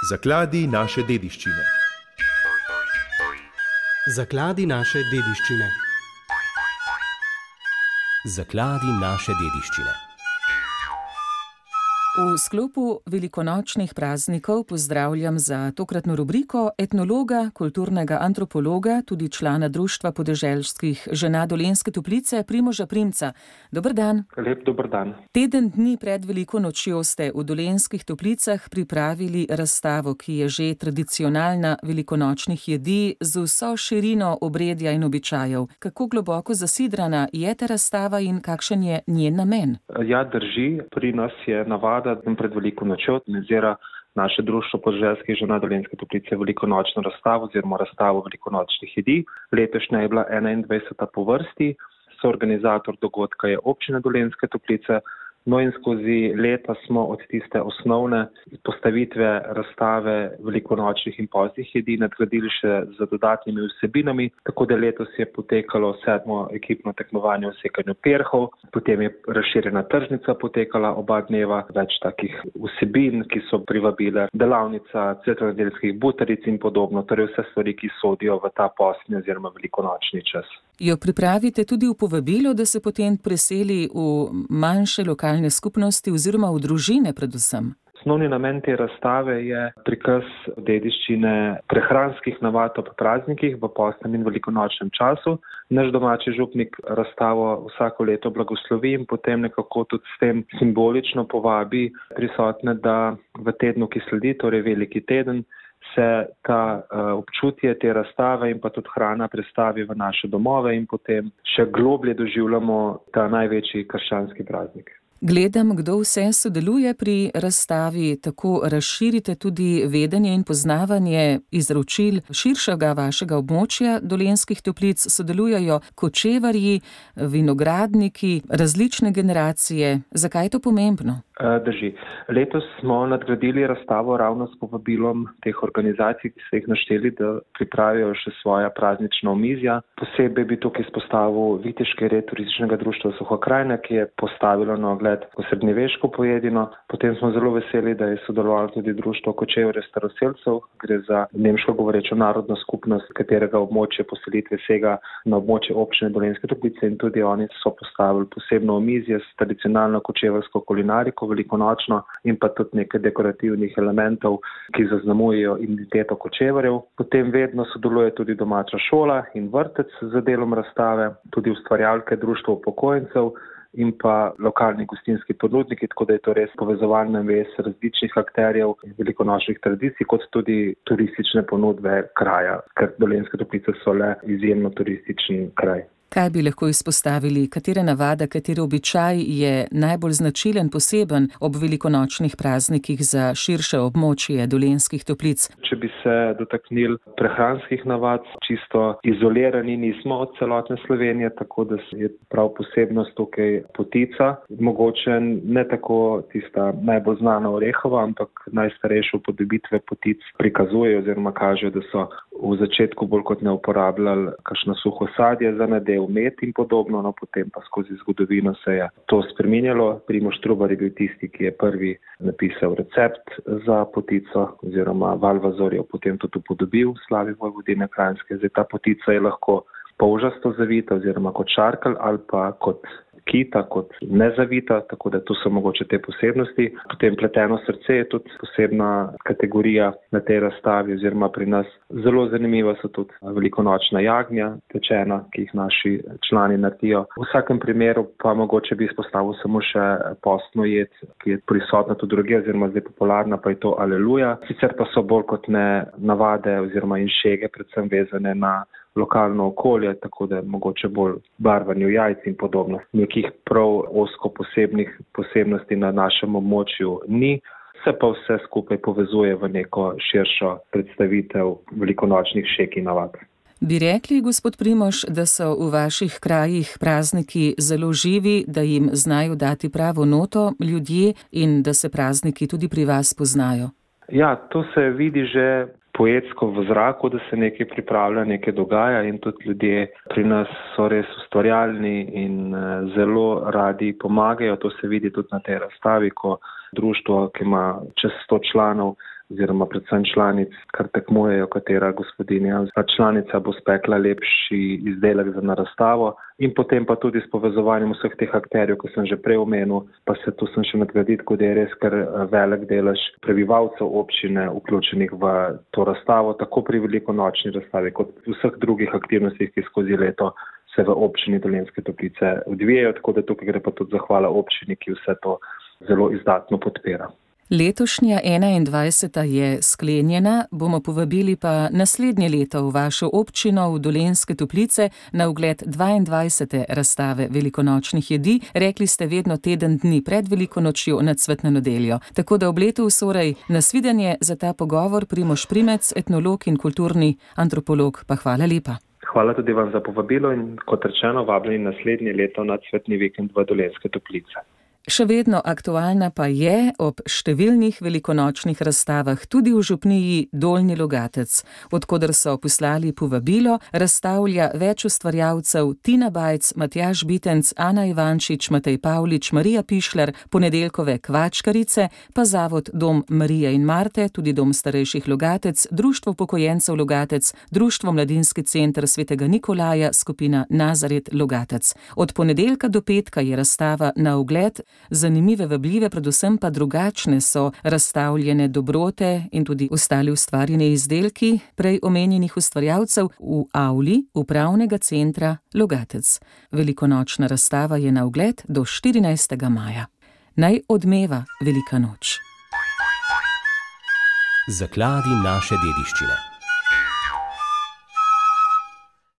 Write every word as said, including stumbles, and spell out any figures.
Zakladi naše dediščine. Zakladi naše dediščine. Zakladi naše dediščine. V sklopu velikonočnih praznikov pozdravljam za tokratno rubriko etnologa, kulturnega antropologa, tudi člana Društva podeželskih žena Dolenjske Toplice, Primoža Primca. Dober dan. Lep dober dan. Teden dni pred veliko nočjo ste v Dolenjskih Toplicah pripravili razstavo, ki je že tradicionalna velikonočnih jedi z vso širino obredja in običajev. Kako globoko zasidrana je ta razstava in kakšen je njen namen? Ja, drži. Pri nas je navada, da pred veliko nočjo organizira naše Društvo podeželskih žena Dolenjske Toplice velikonočno razstavo oziroma razstavo velikonočnih jedi. Letošnja je bila enaindvajseta po vrsti. Soorganizator dogodka je Občina Dolenjske Toplice. No in skozi leta smo od tiste osnovne postavitve razstave velikonočnih in pozdnih jedi nadgradili še z dodatnimi vsebinami, tako da letos je potekalo sedmo ekipno tekmovanje v sekanju perhov, potem je razširjena tržnica potekala oba dneva, več takih vsebin, ki so privabile, delavnica cvetkonedeljskih butaric in podobno, torej vse stvari, ki sodijo v ta postni oziroma velikonočni čas. Jo pripravite tudi v povabilo, da se potem preseli v manjše lokalne skupnosti oziroma v družine predvsem? Osnovni namen te razstave je prikaz dediščine prehranskih navad ob praznikih v postnem in velikonočnem času. Naš domači župnik razstavo vsako leto blagoslovi in potem nekako tudi s tem simbolično povabi prisotne, da v tednu, ki sledi, torej veliki teden, se ta uh, občutje te razstave in pa tudi hrana predstavi v naše domove in potem še globlje doživljamo ta največji krščanski praznik. Gledam, kdo vse sodeluje pri razstavi, tako razširite tudi vedenje in poznavanje izročil širšega vašega območja Dolenjskih Toplic. Sodelujejo kočevarji, vinogradniki, različne generacije. Zakaj je to pomembno? Drži. Letos smo nadgradili razstavo ravno s povabilom teh organizacij, ki ste jih našteli, da pripravijo še svoja praznična omizja. Posebej bi tukaj izpostavil Viteški red turističnega društva Suha krajina, ki je postavilo na ogled srednjeveško pojedino. Potem smo zelo veseli, da je sodelovalo tudi društvo kočevarjev staroselcev. Gre za nemško govorečo narodno skupnost, katerega območje poselitve sega na območje občine Dolenjske Toplice in tudi oni so postavili posebno omizje s tradicionalno kočevarsko kulinariko, velikonočno in pa tudi nekaj dekorativnih elementov, ki zaznamujejo identiteto kočevarjev. Potem vedno sodeluje tudi domača šola in vrtec z delom razstave, tudi ustvarjalke društva upokojencev in pa lokalni gostinski ponudniki, tako da je to res povezovalna vez različnih akterjev velikonočnih tradicij, kot tudi turistične ponudbe kraja, ker Dolenjske Toplice so le izjemno turistični kraj. Kaj bi lahko izpostavili, katere navada, kateri običaj je najbolj značilen, poseben ob velikonočnih praznikih za širše območje Dolenjskih Toplic? Če bi se dotaknili prehranskih navad, čisto izolirani nismo od celotne Slovenije, tako da je prav posebnost tukaj potica. Mogoče ne tako tista najbolj znana orehova, ampak najstarejše upodobitve potic prikazujejo oziroma kažejo, da so v začetku bolj kot ne uporabljali kakšno suho sadje za nadev, med in podobno, no potem pa skozi zgodovino se je to spreminjalo. Primož Trubar je bil tisti, ki je prvi napisal recept za potico oziroma Valvazor je potem tudi upodobil slavi Vojvodine Kranjske. Zdaj ta potica je lahko polžasto zavita oziroma kot šarkelj ali pa kot kita, kot nezavita, tako da tu so mogoče te posebnosti. Potem pleteno srce je tudi posebna kategorija na tej razstavi oziroma pri nas. Zelo zanimiva so tudi velikonočna jagnja, pečena, ki jih naši člani naredijo. V vsakem primeru pa mogoče bi izpostavil samo še postno jed, ki je prisotna tudi drugje oziroma zdaj popularna, pa je to aleluja. Sicer pa so bolj kot ne navade oziroma inšege predvsem vezane na lokalno okolje, tako da mogoče bolj barvanju jajc in podobno. Nekih prav ozko posebnih posebnosti na našem območju ni, se pa vse skupaj povezuje v neko širšo predstavitev velikonočnih šeg in navad. Bi rekli, gospod Primož, da so v vaših krajih prazniki zelo živi, da jim znajo dati pravo noto ljudje in da se prazniki tudi pri vas poznajo? Ja, to se vidi že poetsko v zraku, da se nekaj pripravlja, nekaj dogaja in tudi ljudje pri nas so res ustvarjalni in zelo radi pomagajo. To se vidi tudi na tej razstavi, ko društvo, ki ima čez sto članov, oziroma predvsem članic, kar tekmujejo, katera gospodinja članica bo spekla lepši izdelek za na razstavo. In potem pa tudi s povezovanjem vseh teh akterjev, ki sem že prej omenil, pa se tu sem še nadgraditi, kot je res kar velik delež prebivalcev občine vključenih v to razstavo, tako pri velikonočni razstavi, kot v vseh drugih aktivnostih, ki skozi leto se v občini Dolenjske Toplice odvijajo, tako da tukaj gre pa tudi zahvala občini, ki vse to zelo izdatno podpira. Letošnja enaindvajseta je sklenjena, bomo povabili pa naslednje leto v vašo občino v Dolenjske Toplice na ogled dvaindvajsete razstave velikonočnih jedi. Rekli ste vedno teden dni pred veliko nočjo nad Cvetno nedeljo. Tako da ob letu vsorej nasvidenje za ta pogovor. Primož Primec, etnolog in kulturni antropolog, pa hvala lepa. Hvala tudi vam za povabilo in kot rečeno vabljeni naslednje leto na Cvetni vikend v Dolenjske Toplice. Še vedno aktualna pa je ob številnih velikonočnih razstavah tudi v župniji Dolnji Logatec, odkoder so poslali povabilo, razstavlja več ustvarjalcev Tina Bajc, Matjaž Bitenc, Ana Ivančič, Matej Pavlič, Marija Pišler, Ponedeljkove kvačkarice, pa Zavod Dom Marije in Marte, tudi Dom starejših Logatec, Društvo upokojencev Logatec, Društvo Mladinski center Svetega Nikolaja, skupina Nazaret Logatec. Od ponedeljka do petka je razstava na ogled. Zanimive, vabljive, predvsem pa drugačne so razstavljene dobrote in tudi ostali ustvarjeni izdelki prej omenjenih ustvarjalcev v avli Upravnega centra Logatec. Velikonočna razstava je na ogled do štirinajstega maja. Naj odmeva velika noč. Zakladi naše dediščine.